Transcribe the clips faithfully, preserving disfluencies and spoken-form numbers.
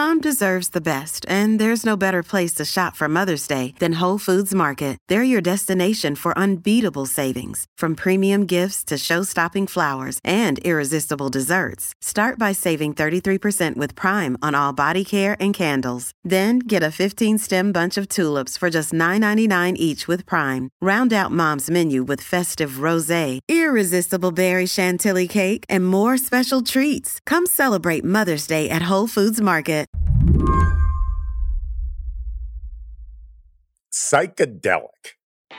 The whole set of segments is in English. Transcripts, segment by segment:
Mom deserves the best, and there's no better place to shop for Mother's Day than Whole Foods Market. They're your destination for unbeatable savings, from premium gifts to show-stopping flowers and irresistible desserts. Start by saving thirty-three percent with Prime on all body care and candles. Then get a fifteen-stem bunch of tulips for just nine ninety-nine each with Prime. Round out Mom's menu with festive rosé, irresistible berry chantilly cake, and more special treats. Come celebrate Mother's Day at Whole Foods Market. Psychedelic.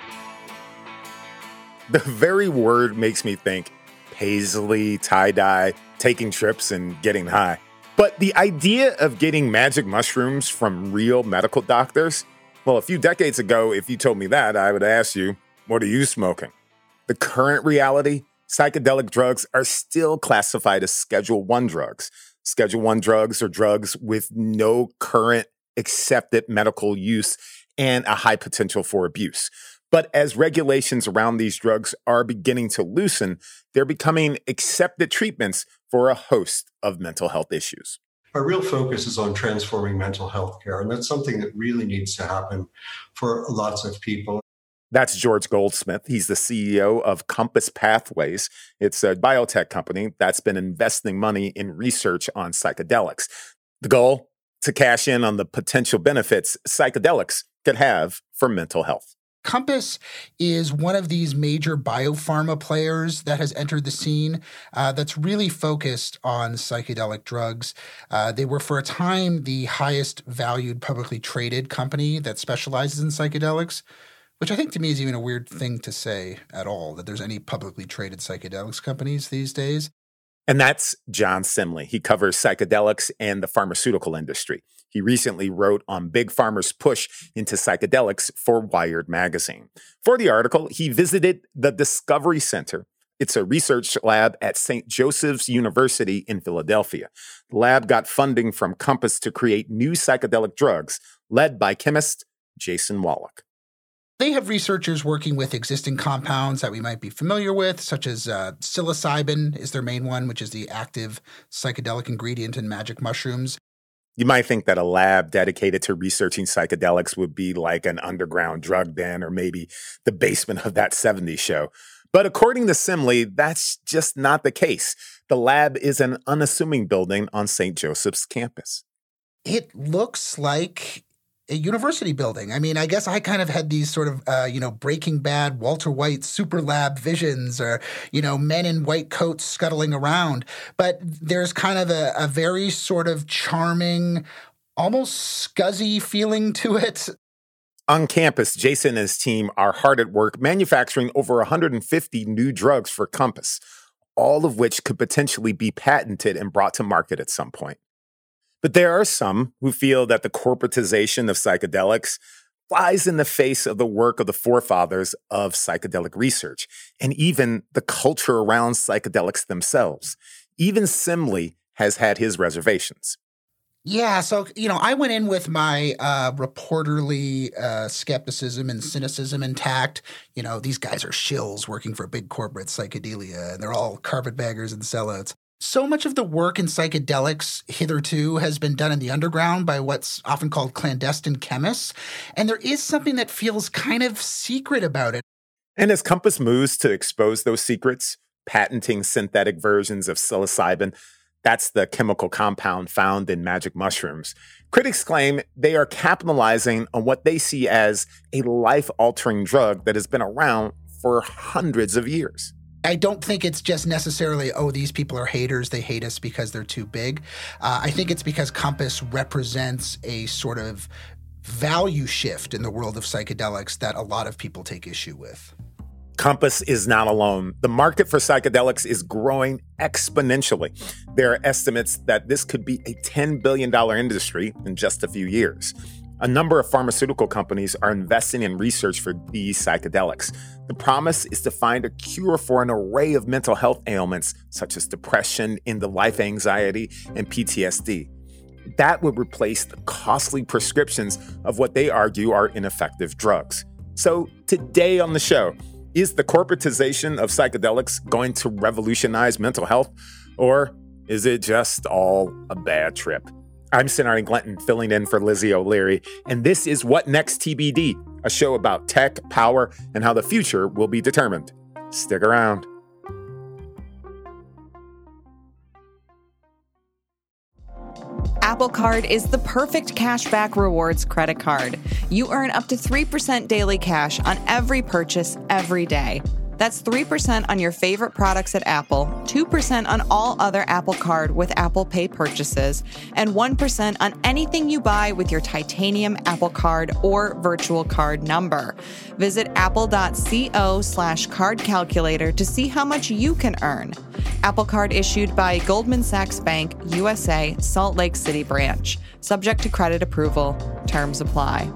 The very word makes me think paisley, tie-dye, taking trips, and getting high. But the idea of getting magic mushrooms from real medical doctors, well, a few decades ago, if you told me that, I would ask you, what are you smoking? The current reality, psychedelic drugs are still classified as Schedule One drugs. Schedule One drugs are drugs with no current accepted medical use and a high potential for abuse. But as regulations around these drugs are beginning to loosen, they're becoming accepted treatments for a host of mental health issues. Our real focus is on transforming mental health care, and that's something that really needs to happen for lots of people. That's George Goldsmith. He's the C E O of Compass Pathways. It's a biotech company that's been investing money in research on psychedelics. The goal? To cash in on the potential benefits psychedelics could have for mental health. Compass is one of these major biopharma players that has entered the scene uh, that's really focused on psychedelic drugs. Uh, they were for a time the highest valued publicly traded company that specializes in psychedelics, which I think to me is even a weird thing to say at all, that there's any publicly traded psychedelics companies these days. And that's John Simley. He covers psychedelics and the pharmaceutical industry. He recently wrote on Big Pharma's push into psychedelics for Wired magazine. For the article, he visited the Discovery Center. It's a research lab at Saint Joseph's University in Philadelphia. The lab got funding from Compass to create new psychedelic drugs, led by chemist Jason Wallach. They have researchers working with existing compounds that we might be familiar with, such as uh, psilocybin is their main one, which is the active psychedelic ingredient in magic mushrooms. You might think that a lab dedicated to researching psychedelics would be like an underground drug den or maybe the basement of that seventies show. But according to Simley, that's just not the case. The lab is an unassuming building on Saint Joseph's campus. It looks like a university building. I mean, I guess I kind of had these sort of, uh, you know, Breaking Bad, Walter White super lab visions, or, you know, men in white coats scuttling around. But there's kind of a, a very sort of charming, almost scuzzy feeling to it. On campus, Jason and his team are hard at work manufacturing over one hundred fifty new drugs for Compass, all of which could potentially be patented and brought to market at some point. But there are some who feel that the corporatization of psychedelics flies in the face of the work of the forefathers of psychedelic research, and even the culture around psychedelics themselves. Even Simley has had his reservations. Yeah, so, you know, I went in with my uh, reporterly uh, skepticism and cynicism intact. You know, these guys are shills working for big corporate psychedelia, and they're all carpetbaggers and sellouts. So much of the work in psychedelics hitherto has been done in the underground by what's often called clandestine chemists, and there is something that feels kind of secret about it. And as Compass moves to expose those secrets, patenting synthetic versions of psilocybin, that's the chemical compound found in magic mushrooms, critics claim they are capitalizing on what they see as a life-altering drug that has been around for hundreds of years. I don't think it's just necessarily, oh, these people are haters, they hate us because they're too big. Uh, I think it's because Compass represents a sort of value shift in the world of psychedelics that a lot of people take issue with. Compass is not alone. The market for psychedelics is growing exponentially. There are estimates that this could be a ten billion dollars industry in just a few years. A number of pharmaceutical companies are investing in research for these psychedelics. The promise is to find a cure for an array of mental health ailments, such as depression, end-of-life anxiety, and P T S D. That would replace the costly prescriptions of what they argue are ineffective drugs. So today on the show, is the corporatization of psychedelics going to revolutionize mental health, or is it just all a bad trip? I'm Sonari Glenton, filling in for Lizzie O'Leary, and this is What Next T B D, a show about tech, power, and how the future will be determined. Stick around. Apple Card is the perfect cashback rewards credit card. You earn up to three percent daily cash on every purchase every day. That's three percent on your favorite products at Apple, two percent on all other Apple Card with Apple Pay purchases, and one percent on anything you buy with your titanium Apple Card or virtual card number. Visit apple.co slash card calculator to see how much you can earn. Apple Card issued by Goldman Sachs Bank, U S A, Salt Lake City branch. Subject to credit approval. Terms apply.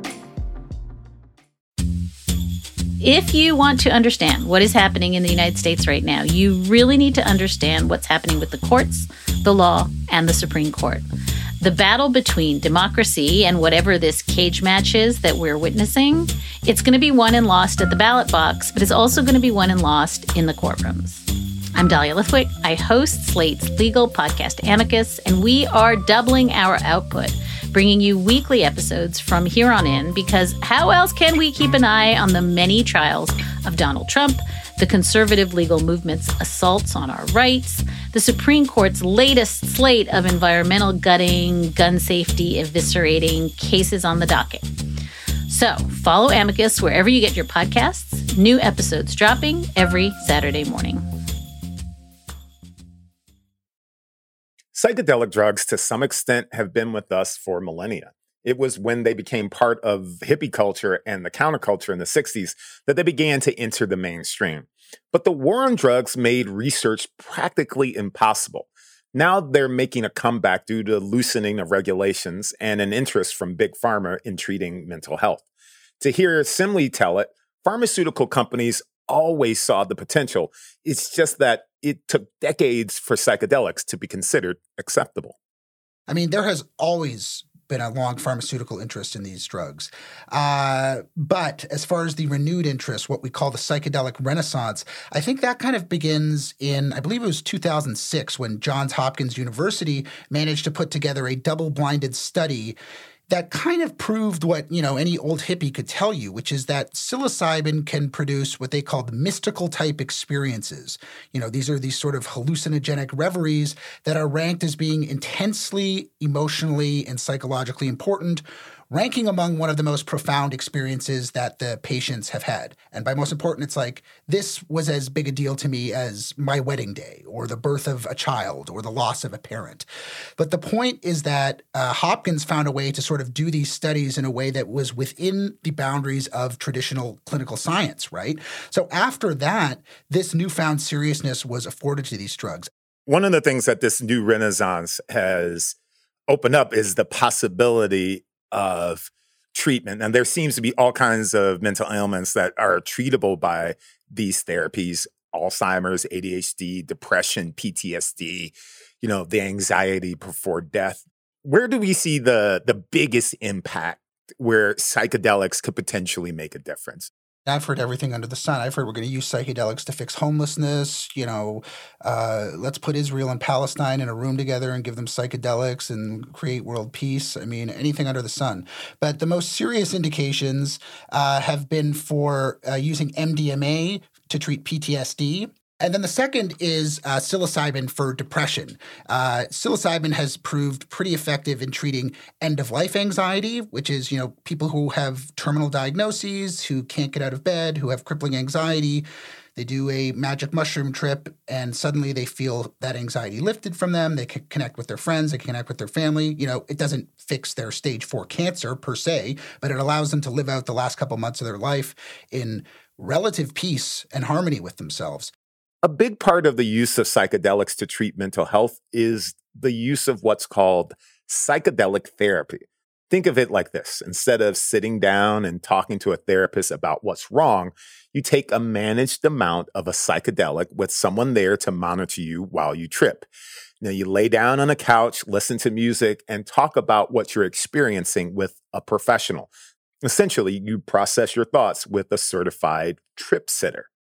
If you want to understand what is happening in the United States right now, you really need to understand what's happening with the courts, the law, and the Supreme Court. The battle between democracy and whatever this cage match is that we're witnessing, it's going to be won and lost at the ballot box, but it's also going to be won and lost in the courtrooms. I'm Dahlia Lithwick. I host Slate's legal podcast Amicus, and we are doubling our output, bringing you weekly episodes from here on in, because how else can we keep an eye on the many trials of Donald Trump, the conservative legal movement's assaults on our rights, the Supreme Court's latest slate of environmental gutting, gun safety eviscerating cases on the docket. So follow Amicus wherever you get your podcasts, new episodes dropping every Saturday morning. Psychedelic drugs, to some extent, have been with us for millennia. It was when they became part of hippie culture and the counterculture in the sixties that they began to enter the mainstream. But the war on drugs made research practically impossible. Now they're making a comeback due to loosening of regulations and an interest from big pharma in treating mental health. To hear Simly tell it, pharmaceutical companies always saw the potential. It's just that it took decades for psychedelics to be considered acceptable. I mean, there has always been a long pharmaceutical interest in these drugs. Uh, but as far as the renewed interest, what we call the psychedelic renaissance, I think that kind of begins in, I believe it was two thousand six, when Johns Hopkins University managed to put together a double-blinded study that kind of proved what, you know, any old hippie could tell you, which is that psilocybin can produce what they called mystical type experiences. You know, these are these sort of hallucinogenic reveries that are ranked as being intensely emotionally and psychologically important, ranking among one of the most profound experiences that the patients have had. And by most important, it's like, this was as big a deal to me as my wedding day or the birth of a child or the loss of a parent. But the point is that uh, Hopkins found a way to sort of do these studies in a way that was within the boundaries of traditional clinical science, right? So after that, this newfound seriousness was afforded to these drugs. One of the things that this new renaissance has opened up is the possibility of treatment. And there seems to be all kinds of mental ailments that are treatable by these therapies: Alzheimer's, A D H D, depression, P T S D, you know, the anxiety before death. Where do we see the, the biggest impact where psychedelics could potentially make a difference? I've heard everything under the sun. I've heard we're going to use psychedelics to fix homelessness. You know, uh, let's put Israel and Palestine in a room together and give them psychedelics and create world peace. I mean, anything under the sun. But the most serious indications uh, have been for uh, using M D M A to treat P T S D. And then the second is uh, psilocybin for depression. Uh, psilocybin has proved pretty effective in treating end-of-life anxiety, which is, you know, people who have terminal diagnoses, who can't get out of bed, who have crippling anxiety. They do a magic mushroom trip, and suddenly they feel that anxiety lifted from them. They can connect with their friends. They can connect with their family. You know, it doesn't fix their stage four cancer per se, but it allows them to live out the last couple months of their life in relative peace and harmony with themselves. A big part of the use of psychedelics to treat mental health is the use of what's called psychedelic therapy. Think of it like this. Instead of sitting down and talking to a therapist about what's wrong, you take a managed amount of a psychedelic with someone there to monitor you while you trip. Now, you lay down on a couch, listen to music, and talk about what you're experiencing with a professional. Essentially, you process your thoughts with a certified trip sitter.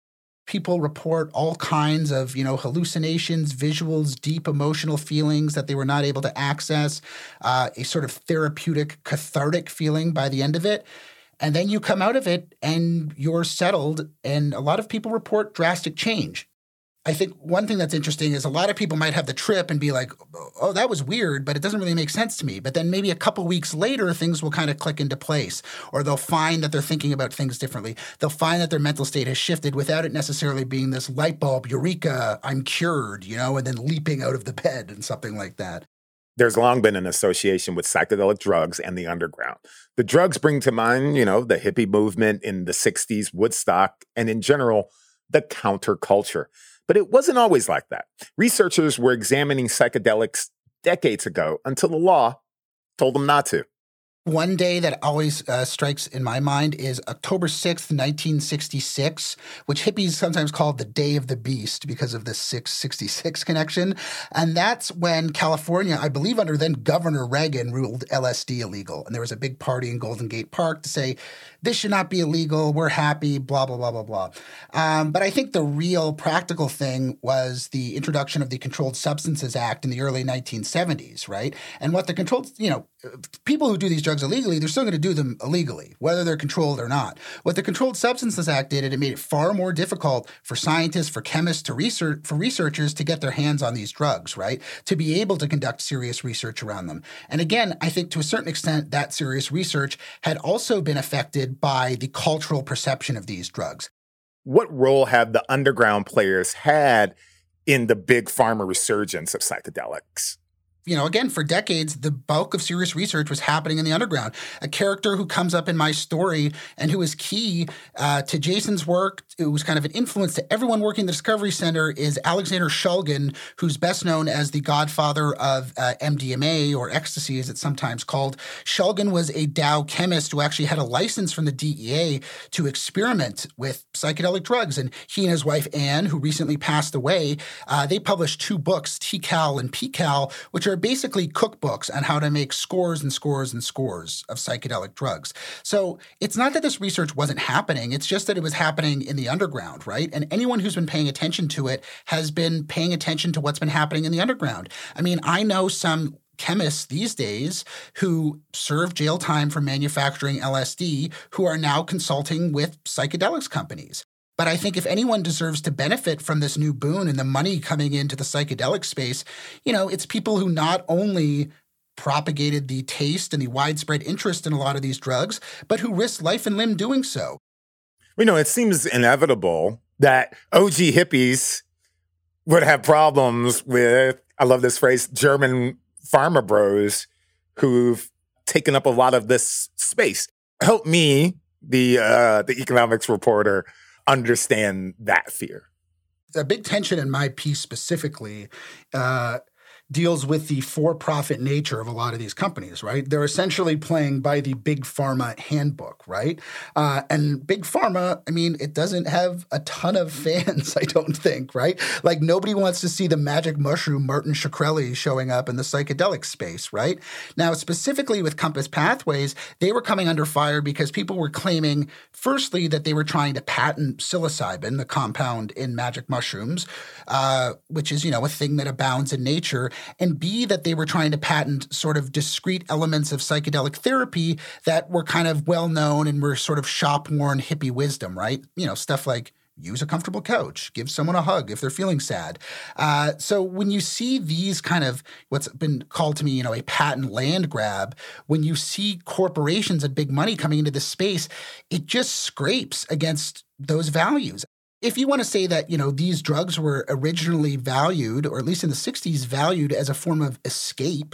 People report all kinds of, you know, hallucinations, visuals, deep emotional feelings that they were not able to access, uh, a sort of therapeutic, cathartic feeling by the end of it. And then you come out of it and you're settled, and a lot of people report drastic change. I think one thing that's interesting is a lot of people might have the trip and be like, oh, that was weird, but it doesn't really make sense to me. But then maybe a couple weeks later, things will kind of click into place, or they'll find that they're thinking about things differently. They'll find that their mental state has shifted without it necessarily being this light bulb, eureka, I'm cured, you know, and then leaping out of the bed and something like that. There's long been an association with psychedelic drugs and the underground. The drugs bring to mind, you know, the hippie movement in the sixties, Woodstock, and in general, the counterculture. But it wasn't always like that. Researchers were examining psychedelics decades ago until the law told them not to. One day that always uh, strikes in my mind is October sixth, nineteen sixty-six, which hippies sometimes call the Day of the Beast because of the six sixty-six connection. And that's when California, I believe under then Governor Reagan, ruled L S D illegal. And there was a big party in Golden Gate Park to say, this should not be illegal, we're happy, blah, blah, blah, blah, blah. Um, but I think the real practical thing was the introduction of the Controlled Substances Act in the early nineteen seventies, right? And what the controlled, you know, people who do these drugs illegally, they're still going to do them illegally, whether they're controlled or not. What the Controlled Substances Act did, it made it far more difficult for scientists, for chemists, to research, for researchers to get their hands on these drugs, right? To be able to conduct serious research around them. And again, I think to a certain extent, that serious research had also been affected by the cultural perception of these drugs. What role have the underground players had in the big pharma resurgence of psychedelics? You know, again, for decades, the bulk of serious research was happening in the underground. A character who comes up in my story and who is key uh, to Jason's work, who was kind of an influence to everyone working in the Discovery Center, is Alexander Shulgin, who's best known as the godfather of uh, M D M A, or ecstasy as it's sometimes called. Shulgin was a Dow chemist who actually had a license from the D E A to experiment with psychedelic drugs. And he and his wife, Anne, who recently passed away, uh, they published two books, T-Cal and P-Cal, which are basically cookbooks on how to make scores and scores and scores of psychedelic drugs. So it's not that this research wasn't happening. It's just that it was happening in the underground, right? And anyone who's been paying attention to it has been paying attention to what's been happening in the underground. I mean, I know some chemists these days who serve jail time for manufacturing L S D who are now consulting with psychedelics companies. But I think if anyone deserves to benefit from this new boon and the money coming into the psychedelic space, you know, it's people who not only propagated the taste and the widespread interest in a lot of these drugs, but who risked life and limb doing so. You know, it seems inevitable that O G hippies would have problems with, I love this phrase, German pharma bros who've taken up a lot of this space. Help me, the uh, the economics reporter, understand that fear. A big tension in my piece specifically uh, deals with the for-profit nature of a lot of these companies, right? They're essentially playing by the Big Pharma handbook, right? Uh, and Big Pharma, I mean, it doesn't have a ton of fans, I don't think, right? Like, nobody wants to see the magic mushroom Martin Shkreli showing up in the psychedelic space, right? Now, specifically with Compass Pathways, they were coming under fire because people were claiming, firstly, that they were trying to patent psilocybin, the compound in magic mushrooms, uh, which is, you know, a thing that abounds in nature, and B, that they were trying to patent sort of discrete elements of psychedelic therapy that were kind of well-known and were sort of shop-worn hippie wisdom, right? You know, stuff like use a comfortable couch, give someone a hug if they're feeling sad. Uh, so when you see these kind of what's been called to me, you know, a patent land grab, when you see corporations and big money coming into this space, it just scrapes against those values. If you want to say that, you know, these drugs were originally valued, or at least in the sixties, valued as a form of escape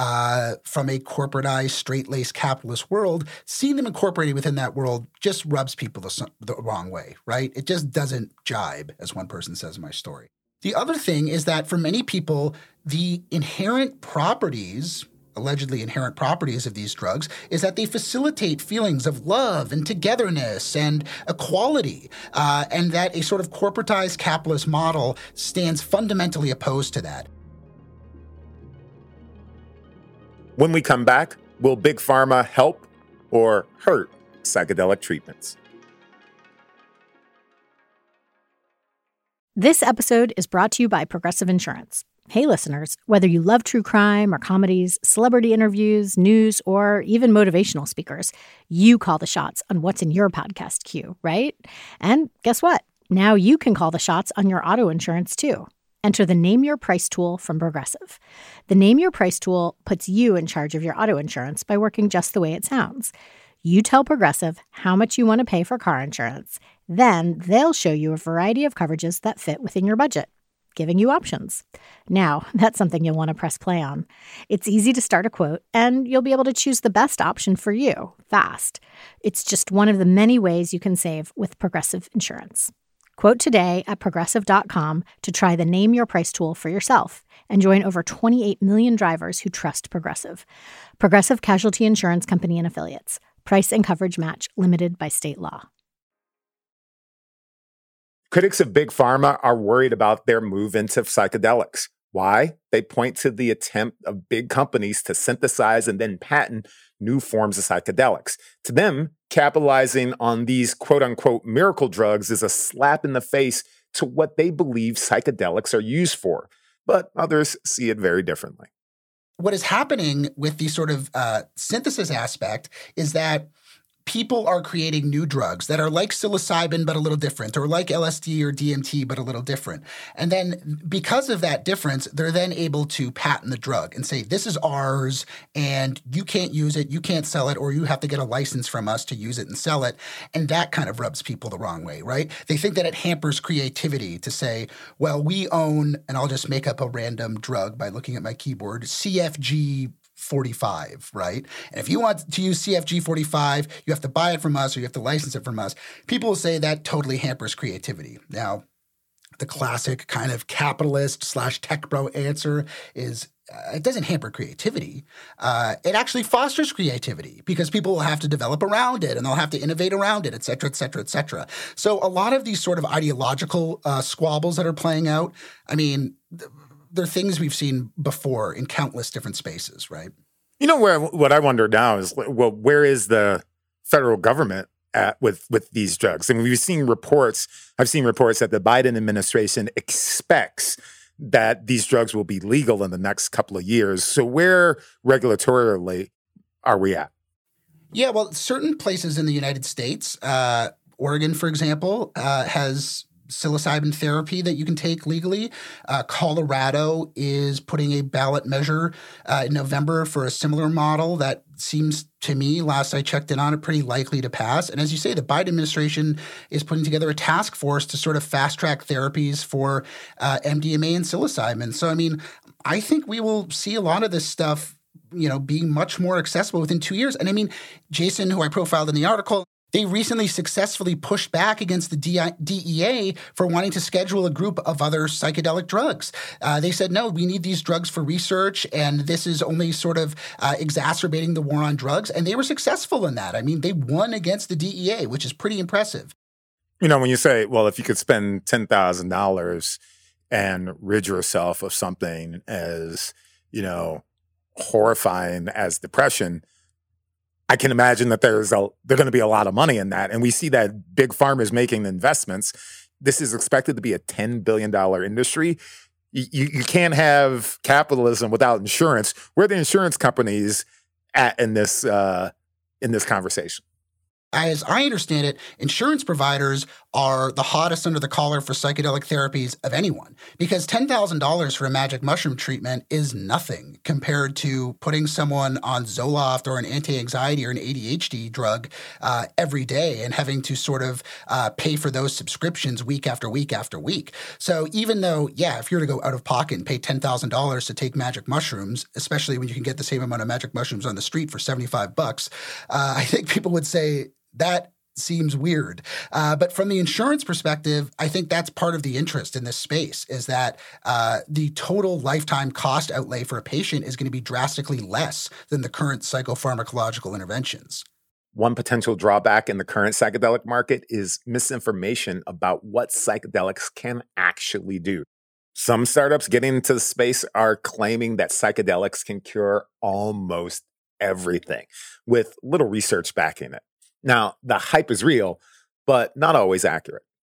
uh, from a corporatized, straight-laced capitalist world, seeing them incorporated within that world just rubs people the, the wrong way, right? It just doesn't jibe, as one person says in my story. The other thing is that for many people, the inherent properties allegedly inherent properties of these drugs is that they facilitate feelings of love and togetherness and equality, uh, and that a sort of corporatized capitalist model stands fundamentally opposed to that. When we come back, will Big Pharma help or hurt psychedelic treatments? This episode is brought to you by Progressive Insurance. Hey, listeners, whether you love true crime or comedies, celebrity interviews, news, or even motivational speakers, you call the shots on what's in your podcast queue, right? And guess what? Now you can call the shots on your auto insurance, too. Enter the Name Your Price tool from Progressive. The Name Your Price tool puts you in charge of your auto insurance by working just the way it sounds. You tell Progressive how much you want to pay for car insurance. Then they'll show you a variety of coverages that fit within your budget, giving you options. Now, that's something you'll want to press play on. It's easy to start a quote, and you'll be able to choose the best option for you fast. It's just one of the many ways you can save with Progressive Insurance. Quote today at progressive dot com to try the Name Your Price tool for yourself and join over twenty-eight million drivers who trust Progressive. Progressive Casualty Insurance Company and Affiliates. Price and coverage match limited by state law. Critics of Big Pharma are worried about their move into psychedelics. Why? They point to the attempt of big companies to synthesize and then patent new forms of psychedelics. To them, capitalizing on these quote-unquote miracle drugs is a slap in the face to what they believe psychedelics are used for. But others see it very differently. What is happening with the sort of uh, synthesis aspect is that people are creating new drugs that are like psilocybin but a little different, or like L S D or D M T but a little different. And then because of that difference, they're then able to patent the drug and say, this is ours and you can't use it, you can't sell it, or you have to get a license from us to use it and sell it. And that kind of rubs people the wrong way, right? They think that it hampers creativity to say, well, we own, and I'll just make up a random drug by looking at my keyboard, C F G forty-five, right? And if you want to use C F G forty-five, you have to buy it from us or you have to license it from us. People will say that totally hampers creativity. Now, the classic kind of capitalist slash tech bro answer is uh, it doesn't hamper creativity. Uh, it actually fosters creativity because people will have to develop around it and they'll have to innovate around it, et cetera, et cetera, et cetera. So a lot of these sort of ideological uh, squabbles that are playing out, I mean, th- they're things we've seen before in countless different spaces, right? You know, where what I wonder now is, well, where is the federal government at with, with these drugs? I mean, we've seen reports, I've seen reports that the Biden administration expects that these drugs will be legal in the next couple of years. So where regulatorily are we at? Yeah, well, certain places in the United States, uh, Oregon, for example, uh, has psilocybin therapy that you can take legally. Uh, Colorado is putting a ballot measure uh, in November for a similar model that seems to me, last I checked in on it, pretty likely to pass. And as you say, the Biden administration is putting together a task force to sort of fast-track therapies for uh, M D M A and psilocybin. So, I mean, I think we will see a lot of this stuff, you know, being much more accessible within two years. And I mean, Jason, who I profiled in the article, they recently successfully pushed back against the D E A for wanting to schedule a group of other psychedelic drugs. Uh, they said, no, we need these drugs for research, and this is only sort of uh, exacerbating the war on drugs. And they were successful in that. I mean, they won against the D E A, which is pretty impressive. You know, when you say, well, if you could spend ten thousand dollars and rid yourself of something as, you know, horrifying as depression, I can imagine that there's a there's going to be a lot of money in that. And we see that Big Pharma is making investments. This is expected to be a ten billion dollars industry. You, you, you can't have capitalism without insurance. Where are the insurance companies at in this uh, in this conversation? As I understand it, insurance providers are the hottest under the collar for psychedelic therapies of anyone, because ten thousand dollars for a magic mushroom treatment is nothing compared to putting someone on Zoloft or an anti-anxiety or an A D H D drug uh, every day and having to sort of uh, pay for those subscriptions week after week after week. So even though, yeah, if you're to go out of pocket and pay ten thousand dollars to take magic mushrooms, especially when you can get the same amount of magic mushrooms on the street for seventy-five bucks, uh, I think people would say, that seems weird. Uh, but from the insurance perspective, I think that's part of the interest in this space, is that uh, the total lifetime cost outlay for a patient is going to be drastically less than the current psychopharmacological interventions. One potential drawback in the current psychedelic market is misinformation about what psychedelics can actually do. Some startups getting into the space are claiming that psychedelics can cure almost everything, with little research backing it. Now, the hype is real, but not always accurate.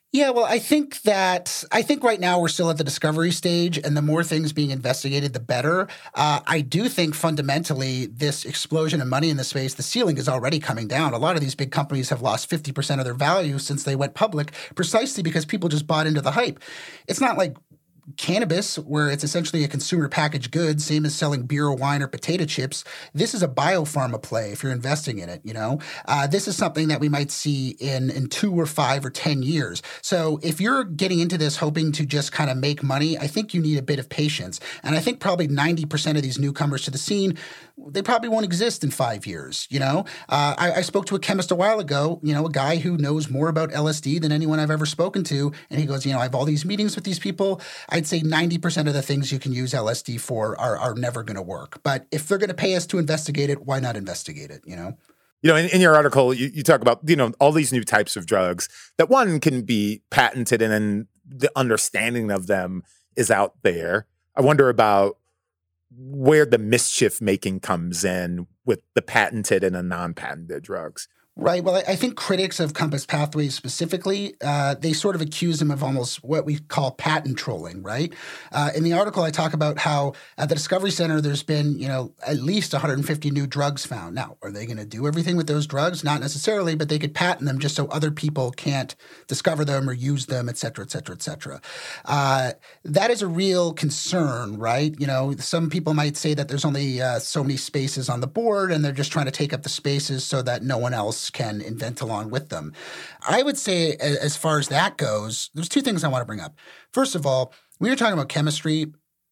Yeah, well, I think that I think right now we're still at the discovery stage, and the more things being investigated, the better. Uh, I do think fundamentally this explosion of money in the space, the ceiling is already coming down. A lot of these big companies have lost fifty percent of their value since they went public, precisely because people just bought into the hype. It's not like cannabis, where it's essentially a consumer packaged good, same as selling beer or wine or potato chips. This is a biopharma play if you're investing in it, you know? Uh, this is something that we might see in, in two or five or ten years. So if you're getting into this hoping to just kind of make money, I think you need a bit of patience. And I think probably ninety percent of these newcomers to the scene, they probably won't exist in five years, you know? Uh, I, I spoke to a chemist a while ago, you know, a guy who knows more about L S D than anyone I've ever spoken to. And he goes, you know, I have all these meetings with these people. I'd say ninety percent of the things you can use L S D for are, are never going to work. But if they're going to pay us to investigate it, why not investigate it, you know? You know, in, in your article, you, you talk about, you know, all these new types of drugs that one can be patented and then the understanding of them is out there. I wonder about where the mischief making comes in with the patented and the non-patented drugs. Right. Well, I think critics of Compass Pathways specifically, uh, they sort of accuse them of almost what we call patent trolling, right? Uh, in the article, I talk about how at the Discovery Center, there's been, you know, at least one hundred fifty new drugs found. Now, are they going to do everything with those drugs? Not necessarily, but they could patent them just so other people can't discover them or use them, et cetera, et cetera, et cetera. Uh, that is a real concern, right? You know, some people might say that there's only uh, so many spaces on the board and they're just trying to take up the spaces so that no one else can invent along with them. I would say as far as that goes, there's two things I want to bring up. First of all, we were talking about chemistry.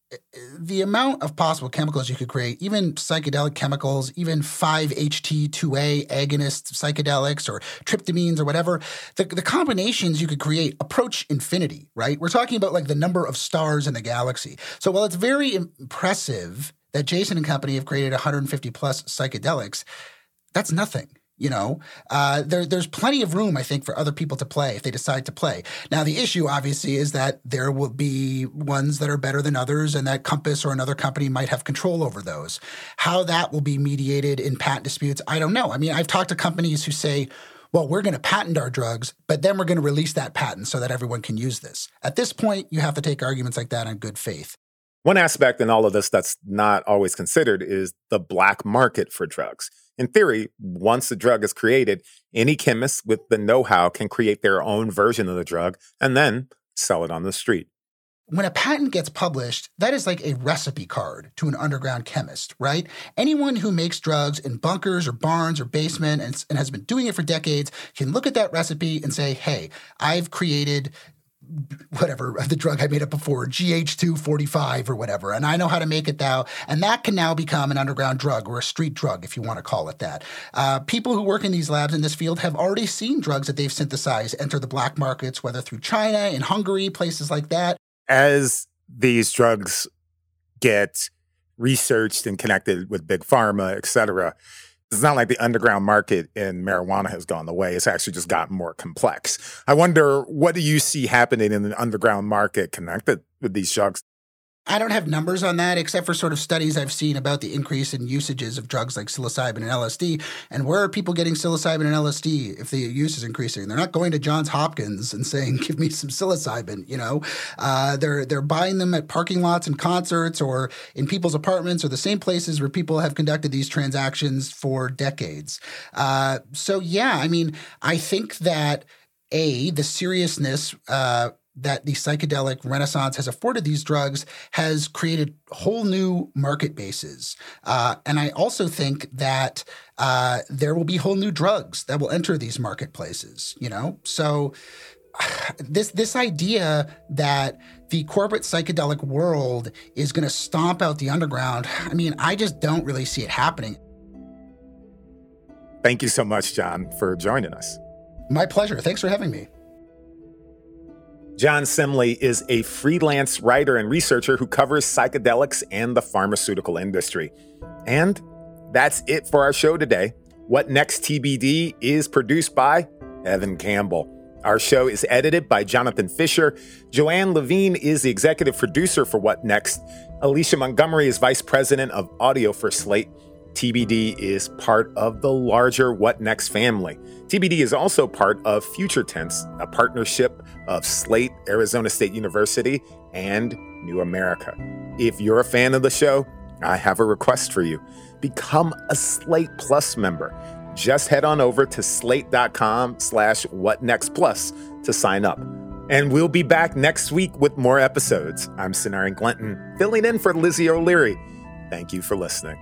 The amount of possible chemicals you could create, even psychedelic chemicals, even five H T two A agonist psychedelics or tryptamines or whatever, the, the combinations you could create approach infinity, right? We're talking about like the number of stars in the galaxy. So while it's very impressive that Jason and company have created one hundred fifty plus psychedelics, that's nothing. You know, uh, there, there's plenty of room, I think, for other people to play if they decide to play. Now, the issue, obviously, is that there will be ones that are better than others and that Compass or another company might have control over those. How that will be mediated in patent disputes, I don't know. I mean, I've talked to companies who say, well, we're going to patent our drugs, but then we're going to release that patent so that everyone can use this. At this point, you have to take arguments like that in good faith. One aspect in all of this that's not always considered is the black market for drugs. In theory, once the drug is created, any chemist with the know-how can create their own version of the drug and then sell it on the street. When a patent gets published, that is like a recipe card to an underground chemist, right? Anyone who makes drugs in bunkers or barns or basement and, and has been doing it for decades can look at that recipe and say, hey, I've created whatever, the drug I made up before, G H two forty-five or whatever, and I know how to make it now, and that can now become an underground drug or a street drug, if you want to call it that. Uh, people who work in these labs in this field have already seen drugs that they've synthesized enter the black markets, whether through China, in Hungary, places like that. As these drugs get researched and connected with big pharma, et cetera, it's not like the underground market in marijuana has gone away. It's actually just gotten more complex. I wonder, what do you see happening in the underground market connected with these drugs? I don't have numbers on that, except for sort of studies I've seen about the increase in usages of drugs like psilocybin and L S D. And where are people getting psilocybin and L S D if the use is increasing? They're not going to Johns Hopkins and saying, give me some psilocybin, you know? Uh, they're they're buying them at parking lots and concerts or in people's apartments or the same places where people have conducted these transactions for decades. Uh, so, yeah, I mean, I think that, A, the seriousness uh that the psychedelic renaissance has afforded these drugs has created whole new market bases. Uh, and I also think that uh, there will be whole new drugs that will enter these marketplaces, you know? So this this idea that the corporate psychedelic world is going to stomp out the underground, I mean, I just don't really see it happening. Thank you so much, John, for joining us. My pleasure. Thanks for having me. John Simley is a freelance writer and researcher who covers psychedelics and the pharmaceutical industry. And that's it for our show today. What Next T B D is produced by Evan Campbell. Our show is edited by Jonathan Fisher. Joanne Levine is the executive producer for What Next. Alicia Montgomery is vice president of audio for Slate. T B D is part of the larger What Next family. T B D is also part of Future Tense, a partnership of Slate, Arizona State University, and New America. If you're a fan of the show, I have a request for you. Become a Slate Plus member. Just head on over to slate.com slash whatnextplus to sign up. And we'll be back next week with more episodes. I'm Sonarian Glinton, filling in for Lizzie O'Leary. Thank you for listening.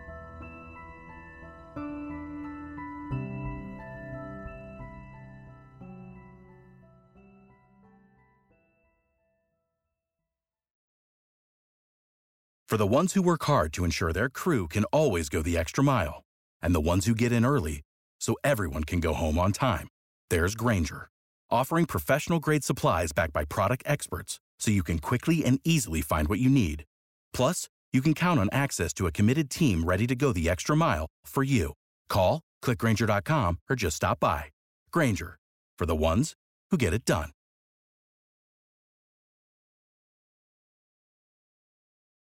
For the ones who work hard to ensure their crew can always go the extra mile, and the ones who get in early so everyone can go home on time, there's Grainger, offering professional-grade supplies backed by product experts so you can quickly and easily find what you need. Plus, you can count on access to a committed team ready to go the extra mile for you. Call, click Grainger dot com, or just stop by. Grainger, for the ones who get it done.